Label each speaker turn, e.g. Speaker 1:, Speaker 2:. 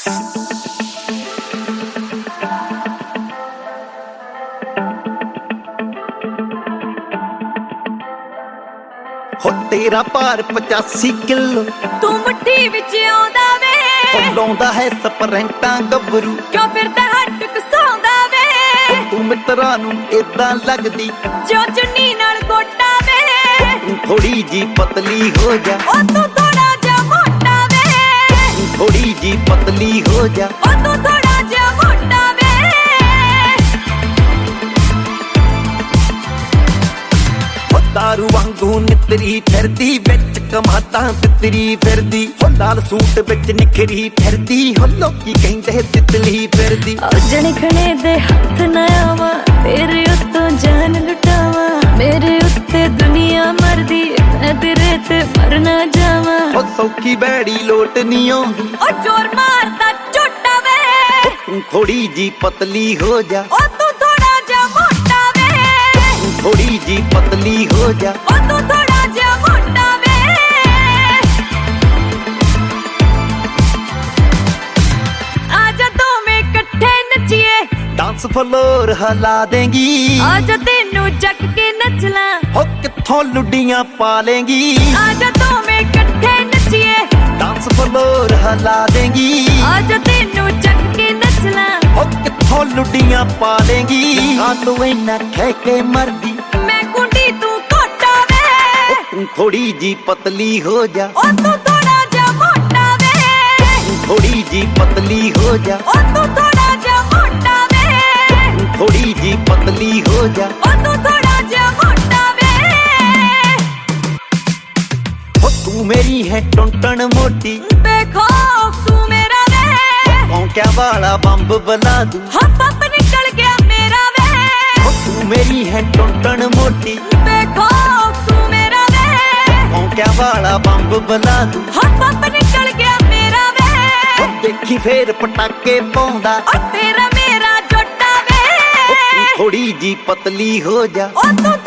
Speaker 1: ਹੋ ਤੇਰਾ ਭਾਰ 85 ਕਿਲੋ,
Speaker 2: ਤੂੰ ਮੁੱਠੀ ਵਿੱਚ ਆਉਂਦਾ ਵੇ,
Speaker 1: ਲਾਉਂਦਾ ਹੈ ਸਪਰੈਂਟਾਂ ਗੱਭਰੂ,
Speaker 2: ਕਿਉਂ ਫਿਰਦਾ ਹੱਟ ਕਸਾਉਂਦਾ ਵੇ।
Speaker 1: ਤੂੰ ਮਿੱਤਰਾਂ ਨੂੰ ਏਦਾਂ ਲੱਗਦੀ
Speaker 2: ਜੋ ਚੁੰਨੀ ਨਾਲ ਗੋਟਾ ਵੇ,
Speaker 1: ਤੂੰ ਥੋੜੀ ਜੀ ਪਤਲੀ ਹੋ ਜਾ,
Speaker 2: ਉਹ ਤੂੰ ਥੋੜਾ ਜਿਹਾ ਮੋਟਾ ਵੇ,
Speaker 1: ਤੂੰ ਥੋੜੀ ਜੀ ਪਤਲੀ ਹੋ ਜਾ,
Speaker 2: ਉਹ ਤੂੰ ਥੋੜਾ ਜਿਹਾ ਮੋਟਾ ਵੇ।
Speaker 1: ਦਾਰੂ ਵਾਂਗੂ ਨਿਤਰੀ ਫਿਰਦੀ ਵਿੱਚ ਕਮਾਤਾਂ ਤਿਤਰੀ ਫਿਰਦੀ, ਹੋ ਲਾਲ ਸੂਟ ਵਿੱਚ ਨਿਖਰੀ ਫਿਰਦੀ, ਹੋ ਲੋਕੀ ਕਹਿੰਦੇ ਤਿਤਲੀ ਫਿਰਦੀ।
Speaker 2: ਜਣਖਣੇ ਦੇ ਹੱਥ ਨਾ ਆਵਾਂ, ਤੇਰੇ ਉੱਤੋਂ ਜਾਨ ਲੁਟਾਵਾਂ, ਮੇਰੇ ਉੱਤੇ ਦੁਨੀਆ ਮਰਦੀ, ਮੈਂ ਤੇਰੇ ਤੇ ਮਰ ਨਾ ਜਾਵਾਂ।
Speaker 1: ਹੋ ਸੌਖੀ ਬੈੜੀ ਲੋਟ ਨਹੀਂ ਆਉਂਦੀ,
Speaker 2: ਉਹ ਜ਼ੋਰ ਮਾਰਦਾ ਝੋਟਾ ਵੇ,
Speaker 1: ਤੂੰ ਥੋੜੀ ਜੀ ਪਤਲੀ ਹੋ ਜਾ,
Speaker 2: ਉਹ ਤੂੰ ਥੋੜਾ ਜਿਹਾ ਮੋਟਾ ਵੇ,
Speaker 1: ਤੂੰ ਥੋੜੀ ਜੀ ਪਤਲੀ ਹੋ ਜਾ,
Speaker 2: ਉਹ ਤੂੰ ਥੋੜਾ ਜਿਹਾ ਮੋਟਾ ਵੇ। ਆਜਾ ਦੋਵੇਂ ਇਕੱਠੇ ਨੱਚੀਏ,
Speaker 1: ਡਾਂਸ ਫਲੋਰ ਹਿਲਾ ਦੇਂਗੀ,
Speaker 2: ਆਜਾ ਤੈਨੂੰ ਚੱਕ ਕੇ ਨੱਚ ਲਾਂ,
Speaker 1: ਹੋ ਕਿੱਥੋਂ ਲੁੱਡੀਆਂ ਪਾ ਲੇਂਗੀ।
Speaker 2: ਆਜਾ ਦੋਵੇਂ ਇਕੱਠੇ ਨੱਚੀਏ,
Speaker 1: ਡਾਂਸ ਫਲੋਰ ਹਿਲਾ ਦੇਂਗੀ,
Speaker 2: ਆਜਾ ਤੈਨੂੰ ਚੱਕ ਕੇ ਨੱਚ ਲਾਂ,
Speaker 1: ਹੋ ਕਿੱਥੋਂ ਲੁੱਡੀਆਂ ਪਾ ਲੇਂਗੀ। ਆ ਤੂੰ ਇੰਨਾ ਕਹਿ ਕੇ ਮਰਦੀ,
Speaker 2: ਮੈਂ ਕੁੰਡੀ ਤੂੰ ਘੋਟਾ ਵੇ,
Speaker 1: ਤੂੰ ਥੋੜੀ ਜੀ ਪਤਲੀ ਹੋ ਜਾ,
Speaker 2: ਉਹ ਤੂੰ ਥੋੜਾ ਜਿਹਾ ਮੋਟਾ ਵੇ,
Speaker 1: ਤੂੰ ਥੋੜੀ ਜੀ ਪਤਲੀ ਹੋ ਜਾ,
Speaker 2: ਉਹ ਤੂੰ ਥੋੜਾ ਜਿਹਾ ਮੋਟਾ ਵੇ,
Speaker 1: ਤੂੰ ਥੋੜੀ ਜੀ ਪਤਲੀ ਹੋ ਜਾ,
Speaker 2: ਉਹ ਤੂੰ ਥੋੜਾ ਜਿਹਾ ਮੋਟਾ ਵੇ।
Speaker 1: ਹੋ ਤੂੰ ਮੇਰੀ ਹੈ ਟੁੰਟਣ ਮੋਟੀ,
Speaker 2: ਬੇਖੌਫ ਤੂੰ ਮੇਰਾ ਵੇ,
Speaker 1: ਭੌਂਕਿਆ ਵਾਲਾ ਬੰਬ ਬਲਾ ਦੂੰ,
Speaker 2: ਪੰਪ ਨਿਕਲ ਗਿਆ ਮੇਰਾ ਵੇ,
Speaker 1: ਹੋ ਤੂੰ ਮੇਰੀ ਹੈ ਟੁੰਟਣ ਮੋਟੀ,
Speaker 2: ਬੇਖੌਫ ਤੂੰ ਮੇਰਾ ਵੇ,
Speaker 1: ਭੌਂਕਿਆ ਵਾਲਾ ਬੰਬ ਬਲਾ ਦੂੰ,
Speaker 2: ਪੰਪ ਨਿਕਲ ਗਿਆ ਮੇਰਾ ਵੇ,
Speaker 1: ਦੇਖੀ ਫੇਰ ਪਟਾਕੇ ਪਾਉਂਦਾ,
Speaker 2: ਉਹ ਤੇਰਾ ਮੇਰਾ ਜੋਟਾ ਵੇ,
Speaker 1: ਤੂੰ ਥੋੜੀ ਜੀ ਪਤਲੀ ਹੋ ਜਾ,
Speaker 2: ਉਹ ਤੂੰ